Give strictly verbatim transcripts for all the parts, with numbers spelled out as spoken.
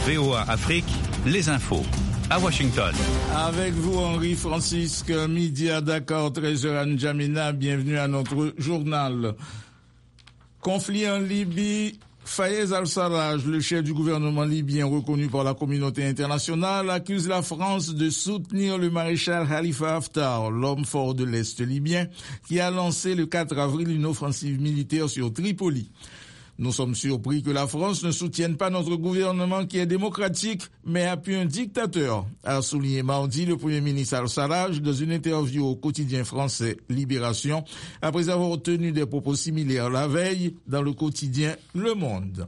V O A Afrique, les infos. À Washington. Avec vous, Henri-Francisque, midi à Dakar, treize heures à N'Djamena. Bienvenue à notre journal. Conflit en Libye. Fayez al-Sarraj, le chef du gouvernement libyen reconnu par la communauté internationale, accuse la France de soutenir le maréchal Khalifa Haftar, l'homme fort de l'Est libyen, qui a lancé le quatre avril une offensive militaire sur Tripoli. Nous sommes surpris que la France ne soutienne pas notre gouvernement qui est démocratique, mais appuie un dictateur, a souligné mardi le Premier ministre al-Sarraj dans une interview au quotidien français Libération, après avoir tenu des propos similaires la veille dans le quotidien Le Monde.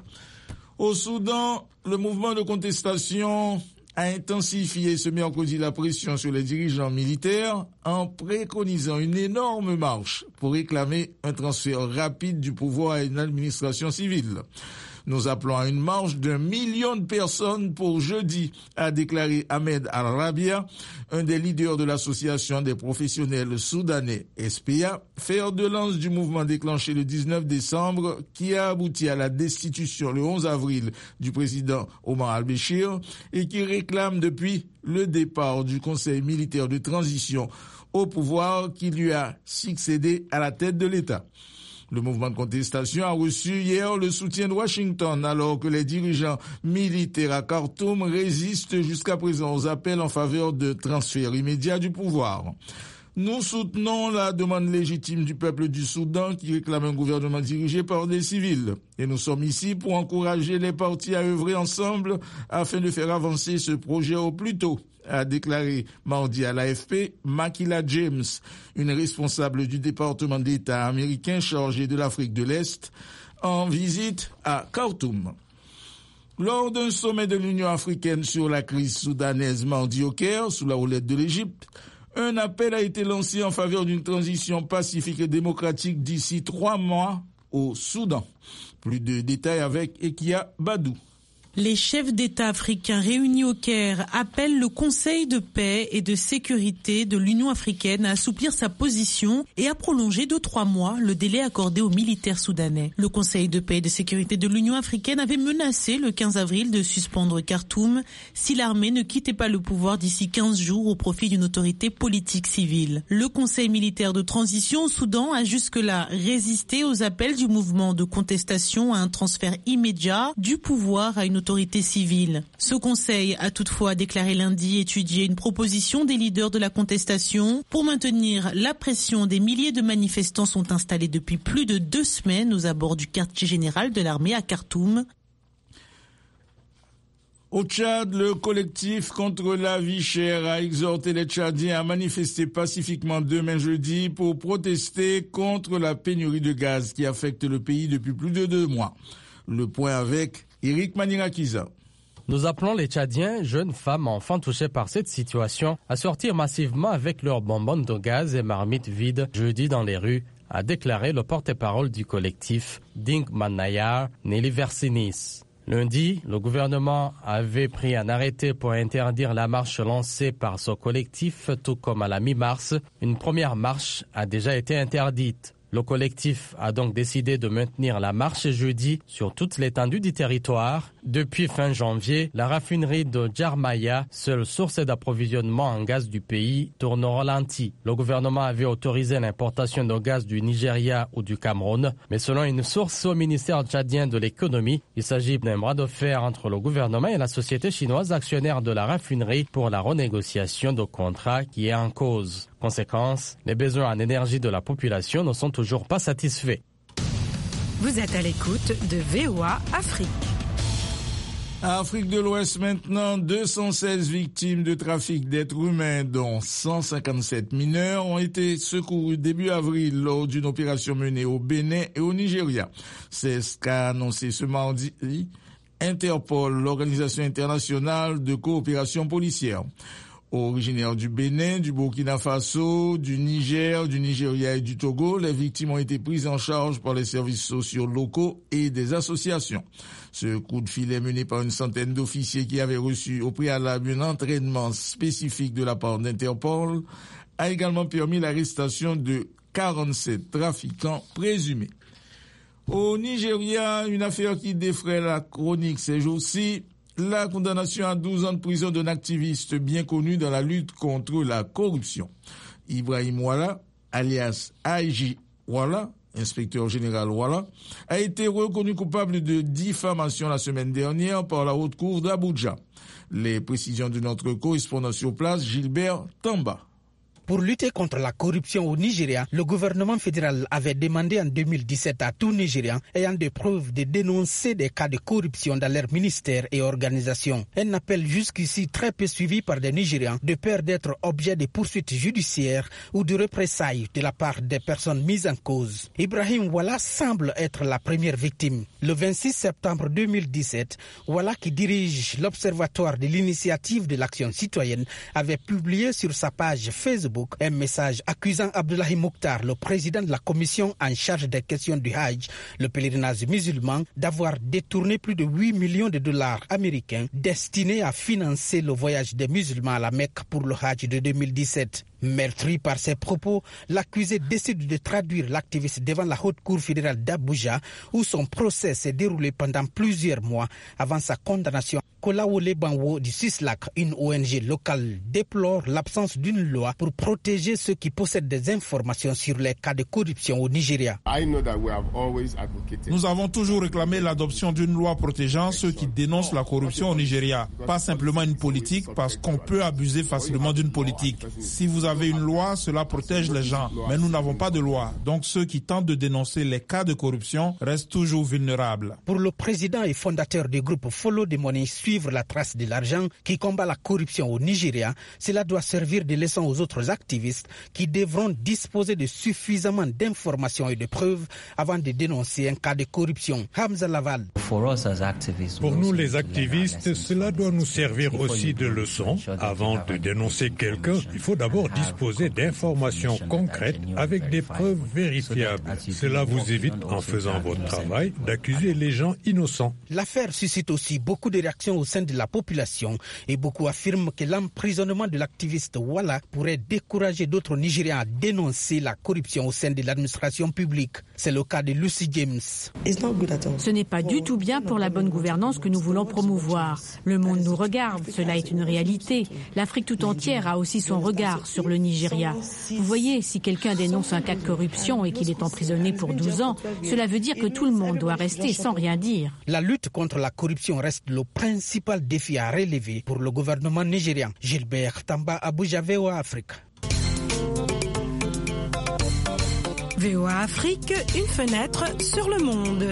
Au Soudan, le mouvement de contestation a intensifié ce mercredi la pression sur les dirigeants militaires en préconisant une énorme marche pour réclamer un transfert rapide du pouvoir à une administration civile. Nous appelons à une marche d'un million de personnes pour jeudi, a déclaré Ahmed Al-Rabia, un des leaders de l'association des professionnels soudanais S P A, fer de lance du mouvement déclenché le dix-neuf décembre qui a abouti à la destitution le onze avril du président Omar al-Béchir et qui réclame depuis le départ du Conseil militaire de transition au pouvoir qui lui a succédé à la tête de l'État. Le mouvement de contestation a reçu hier le soutien de Washington alors que les dirigeants militaires à Khartoum résistent jusqu'à présent aux appels en faveur de transfert immédiat du pouvoir. Nous soutenons la demande légitime du peuple du Soudan qui réclame un gouvernement dirigé par des civils. Et nous sommes ici pour encourager les partis à œuvrer ensemble afin de faire avancer ce projet au plus tôt, a déclaré mardi à l'A F P Makila James, une responsable du département d'État américain chargé de l'Afrique de l'Est, en visite à Khartoum. Lors d'un sommet de l'Union africaine sur la crise soudanaise mardi au Caire, sous la houlette de l'Égypte, un appel a été lancé en faveur d'une transition pacifique et démocratique d'ici trois mois au Soudan. Plus de détails avec Ekia Badou. Les chefs d'État africains réunis au Caire appellent le Conseil de paix et de sécurité de l'Union africaine à assouplir sa position et à prolonger de trois mois le délai accordé aux militaires soudanais. Le Conseil de paix et de sécurité de l'Union africaine avait menacé le quinze avril de suspendre Khartoum si l'armée ne quittait pas le pouvoir d'ici quinze jours au profit d'une autorité politique civile. Le Conseil militaire de transition au Soudan a jusque-là résisté aux appels du mouvement de contestation à un transfert immédiat du pouvoir à une autorité civile. Ce conseil a toutefois déclaré lundi étudier une proposition des leaders de la contestation pour maintenir la pression. Des milliers de manifestants sont installés depuis plus de deux semaines aux abords du quartier général de l'armée à Khartoum. Au Tchad, le collectif contre la vie chère a exhorté les Tchadiens à manifester pacifiquement demain jeudi pour protester contre la pénurie de gaz qui affecte le pays depuis plus de deux mois. Le point avec Eric Manirakiza. Nous appelons les Tchadiens, jeunes femmes, enfants touchés par cette situation, à sortir massivement avec leurs bonbons de gaz et marmites vides jeudi dans les rues, a déclaré le porte-parole du collectif, Dink Manayar Nelly Versinis. Lundi, le gouvernement avait pris un arrêté pour interdire la marche lancée par ce collectif, tout comme à la mi-mars, une première marche a déjà été interdite. Le collectif a donc décidé de maintenir la marche jeudi sur toute l'étendue du territoire. Depuis fin janvier, la raffinerie de Djarmaya, seule source d'approvisionnement en gaz du pays, tourne au ralenti. Le gouvernement avait autorisé l'importation de gaz du Nigeria ou du Cameroun, mais selon une source au ministère tchadien de l'économie, il s'agit d'un bras de fer entre le gouvernement et la société chinoise actionnaire de la raffinerie pour la renégociation de contrats qui est en cause. Conséquence, les besoins en énergie de la population ne sont toujours pas satisfaits. Vous êtes à l'écoute de V O A Afrique. Afrique de l'Ouest maintenant, deux cent seize victimes de trafic d'êtres humains, dont cent cinquante-sept mineurs, ont été secourus début avril lors d'une opération menée au Bénin et au Nigeria. C'est ce qu'a annoncé ce mardi Interpol, l'organisation internationale de coopération policière. Originaires du Bénin, du Burkina Faso, du Niger, du Nigeria et du Togo, les victimes ont été prises en charge par les services sociaux locaux et des associations. Ce coup de filet mené par une centaine d'officiers qui avaient reçu au préalable un entraînement spécifique de la part d'Interpol a également permis l'arrestation de quarante-sept trafiquants présumés. Au Nigeria, une affaire qui défraie la chronique ces jours-ci. la condamnation à douze ans de prison d'un activiste bien connu dans la lutte contre la corruption. Ibrahim Ouala, alias Aïji Ouala, inspecteur général Ouala, a été reconnu coupable de diffamation la semaine dernière par la haute cour d'Abuja. Les précisions de notre correspondant sur place, Gilbert Tamba. Pour lutter contre la corruption au Nigeria, le gouvernement fédéral avait demandé en deux mille dix-sept à tout Nigérian ayant des preuves de dénoncer des cas de corruption dans leurs ministères et organisations. Un appel jusqu'ici très peu suivi par des Nigérians de peur d'être objet de poursuites judiciaires ou de représailles de la part des personnes mises en cause. Ibrahim Ouala semble être la première victime. Le vingt-six septembre deux mille dix-sept, Ouala, qui dirige l'Observatoire de l'initiative de l'action citoyenne, avait publié sur sa page Facebook un message accusant Abdullahi Mokhtar, le président de la commission en charge des questions du Hajj, le pèlerinage musulman, d'avoir détourné plus de huit millions de dollars américains destinés à financer le voyage des musulmans à la Mecque pour le Hajj de deux mille dix-sept. Meurtri par ses propos, l'accusé décide de traduire l'activiste devant la haute cour fédérale d'Abuja, où son procès s'est déroulé pendant plusieurs mois avant sa condamnation. Kolawole Banwo du Sislak, une O N G locale, déplore l'absence d'une loi pour protéger ceux qui possèdent des informations sur les cas de corruption au Nigeria. Nous avons toujours réclamé l'adoption d'une loi protégeant ceux qui dénoncent la corruption au Nigeria. Pas simplement une politique, parce qu'on peut abuser facilement d'une politique. Si vous avez une loi, cela protège les gens. Mais nous n'avons pas de loi. Donc ceux qui tentent de dénoncer les cas de corruption restent toujours vulnérables. Pour le président et fondateur du groupe Follow the Money, suivre la trace de l'argent qui combat la corruption au Nigeria, cela doit servir de leçon aux autres activistes qui devront disposer de suffisamment d'informations et de preuves avant de dénoncer un cas de corruption. Hamza Laval. Pour nous les activistes, cela doit nous servir aussi de leçon. Avant de dénoncer quelqu'un, il faut d'abord disposer d'informations concrètes avec des preuves vérifiables. Cela vous évite, en faisant votre travail, d'accuser les gens innocents. L'affaire suscite aussi beaucoup de réactions au sein de la population et beaucoup affirment que l'emprisonnement de l'activiste Ouala pourrait décourager d'autres Nigériens à dénoncer la corruption au sein de l'administration publique. C'est le cas de Lucy James. Ce n'est pas du tout bien pour la bonne gouvernance que nous voulons promouvoir. Le monde nous regarde, cela est une réalité. L'Afrique tout entière a aussi son regard sur le Nigeria. Vous voyez, si quelqu'un dénonce un cas de corruption et qu'il est emprisonné pour douze ans, cela veut dire que tout le monde doit rester sans rien dire. La lutte contre la corruption reste le principal défi à relever pour le gouvernement nigérian. Gilbert Tamba, Abuja, V O A Afrique. V O A Afrique, une fenêtre sur le monde.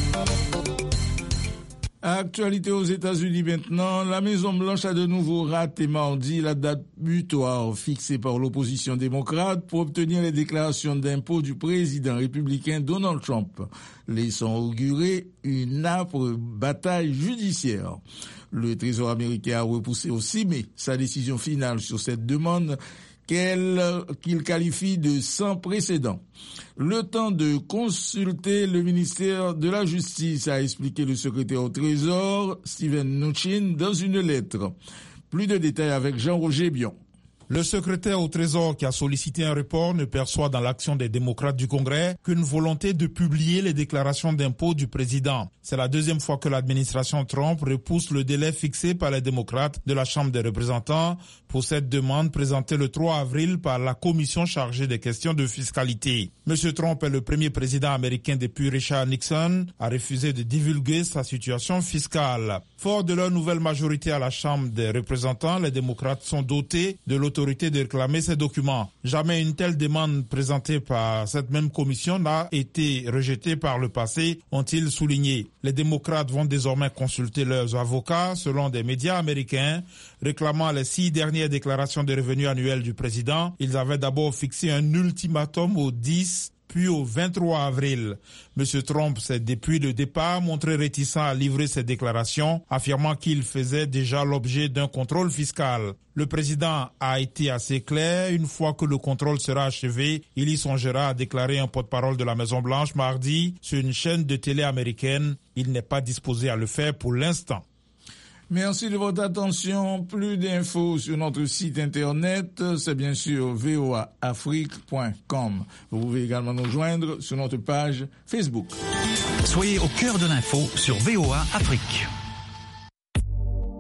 Actualité aux États-Unis maintenant, la Maison-Blanche a de nouveau raté mardi la date butoir fixée par l'opposition démocrate pour obtenir les déclarations d'impôts du président républicain Donald Trump, laissant augurer une âpre bataille judiciaire. Le Trésor américain a repoussé au six mai sa décision finale sur cette demande qu'elle, qu'il qualifie de sans précédent. Le temps de consulter le ministère de la Justice, a expliqué le secrétaire au Trésor, Steven Mnuchin, dans une lettre. Plus de détails avec Jean-Roger Bion. Le secrétaire au Trésor qui a sollicité un report ne perçoit dans l'action des démocrates du Congrès qu'une volonté de publier les déclarations d'impôts du président. C'est la deuxième fois que l'administration Trump repousse le délai fixé par les démocrates de la Chambre des représentants pour cette demande présentée le trois avril par la commission chargée des questions de fiscalité. Monsieur Trump est le premier président américain depuis Richard Nixon à refuser de divulguer sa situation fiscale. Fort de leur nouvelle majorité à la Chambre des représentants, les démocrates sont dotés de l'autorité de réclamer ces documents. Jamais une telle demande présentée par cette même commission n'a été rejetée par le passé, ont-ils souligné. Les démocrates vont désormais consulter leurs avocats, selon des médias américains, réclamant les six dernières déclarations de revenus annuels du président. Ils avaient d'abord fixé un ultimatum au dix puis au vingt-trois avril. Monsieur Trump s'est depuis le départ montré réticent à livrer ses déclarations, affirmant qu'il faisait déjà l'objet d'un contrôle fiscal. Le président a été assez clair. Une fois que le contrôle sera achevé, il y songera, a déclaré un porte-parole de la Maison-Blanche mardi sur une chaîne de télé américaine. Il n'est pas disposé à le faire pour l'instant. Merci de votre attention. Plus d'infos sur notre site internet, c'est bien sûr v o a afrique point com. Vous pouvez également nous joindre sur notre page Facebook. Soyez au cœur de l'info sur V O A Afrique.